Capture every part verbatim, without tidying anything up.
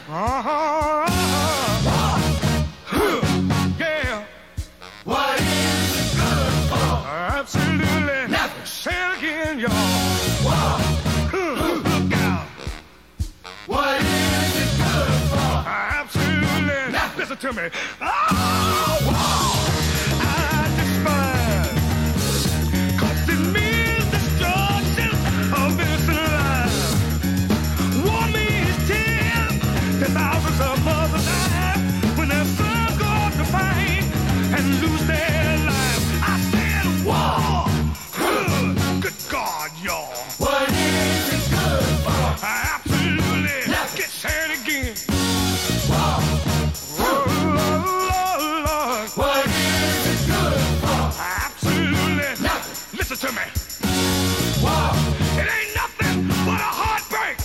Uh-huh. Yeah. What is it good for? Absolutely. Nothing. Say it again, y'all. Whoa. Look out. What is it good for? Absolutely. Nothing. Listen to me. Oh, wow. I despise. 'Cause it means destruction of innocent lives. War means tears. The thousands of mothers die when their sons go off to fight and lose their lives. I said war. Good God, y'all. What is it good for? Absolutely. Nothing. Get said again. Whoa. Oh, Lord. What is it good for? Absolutely. Nothing. Listen to me. Whoa. It ain't nothing but a heartbreak.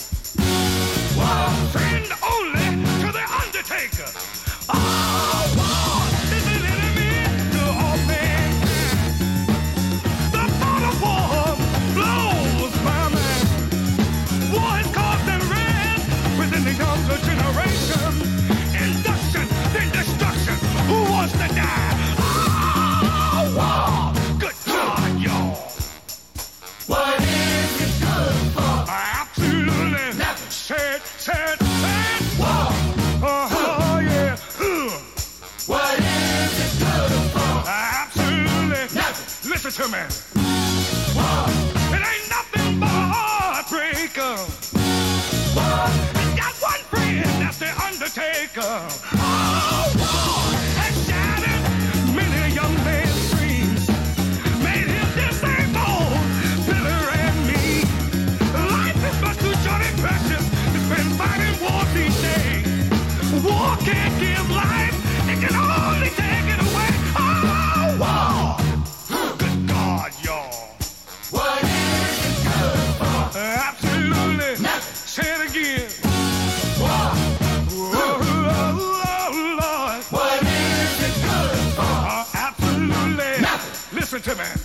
Whoa. Friend only to the undertaker. Oh, war is an enemy to all mankind. The thought of war blows my mind. War has caused unrest within the younger generation. Induction, then destruction. Who wants to die? Oh, war. Good God, y'all. What is it good for? Absolutely. Nothing. Said, said, said. Whoa. Oh, yeah. Ugh. What is it good for? Absolutely. Nothing. Listen to me. Whoa. It ain't nothing but a heartbreaker. Whoa. It's got one friend, that's the undertaker. Oh, war has shattered many a young man's dreams. Made him disabled, bitter and mean. Life is much too short and precious to spend fighting wars each day. War can't give life, it can only take it away. Oh, war! Good God, y'all. What is it good for? Absolutely. Nothing. Say it again. Whoa. Oh, oh, oh, Lord. What is it good for? Uh, absolutely. Nothing. Listen to me.